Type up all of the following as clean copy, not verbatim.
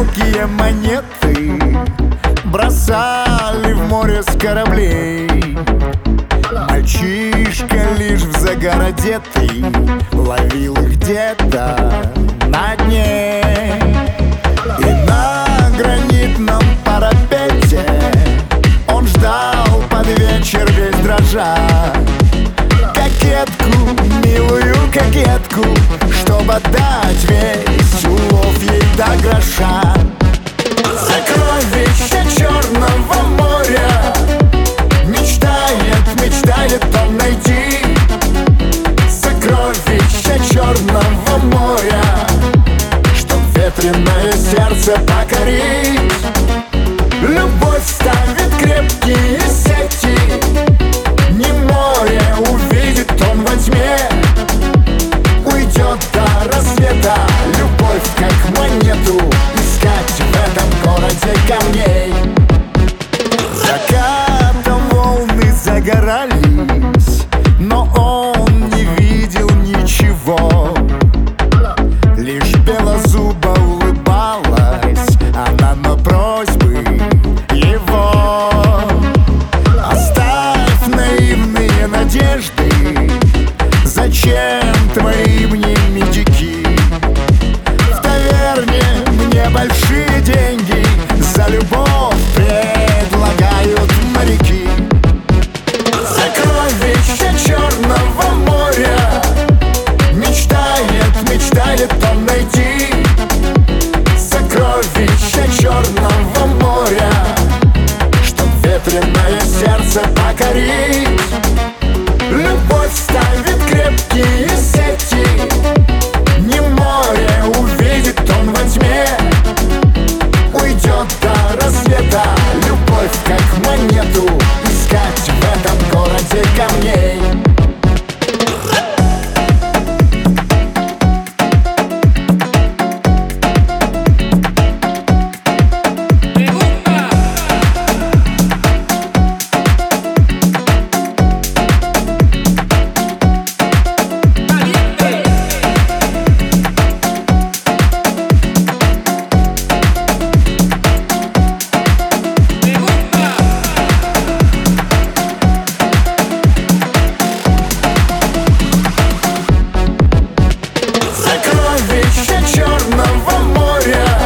мелкие монеты бросали в море с кораблей. Мальчишка лишь в загар одетый ловил их где-то на дне. И на гранитном парапете он ждал под вечер весь дрожа кокетку, милую кокетку, чтобы отдать весь улов ей до гроша. Сокровища Черного моря мечтает он найти. Сокровища Черного моря, чтоб ветреное сердце покорить. Любовь ставит крепкие сети, не море увидит он во тьме. Уйдет до рассвета любовь, как монету, искать в этом городе камней. Закатом волны загорались, но он не видел ничего. Лишь белозубо улыбалась она на просьбы его. Оставь наивные надежды, зачем твои мне медики? В таверне мне большие деньги за любовь предлагают моряки. Сокровища Черного моря мечтает он найти. Сокровища Черного моря, чтоб ветреное сердце покорить. Любовь ставит крепкие сети, не море увидит он во тьме. Уйдет до рассвета любовь, как монету, искать в этом городе камней. Черного моря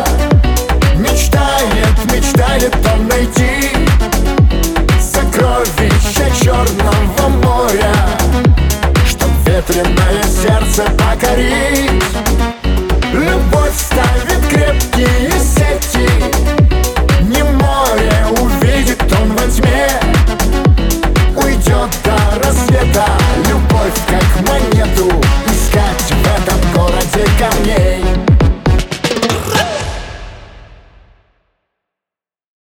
мечтает он найти. Сокровища Черного моря, чтоб ветреное сердце покорить.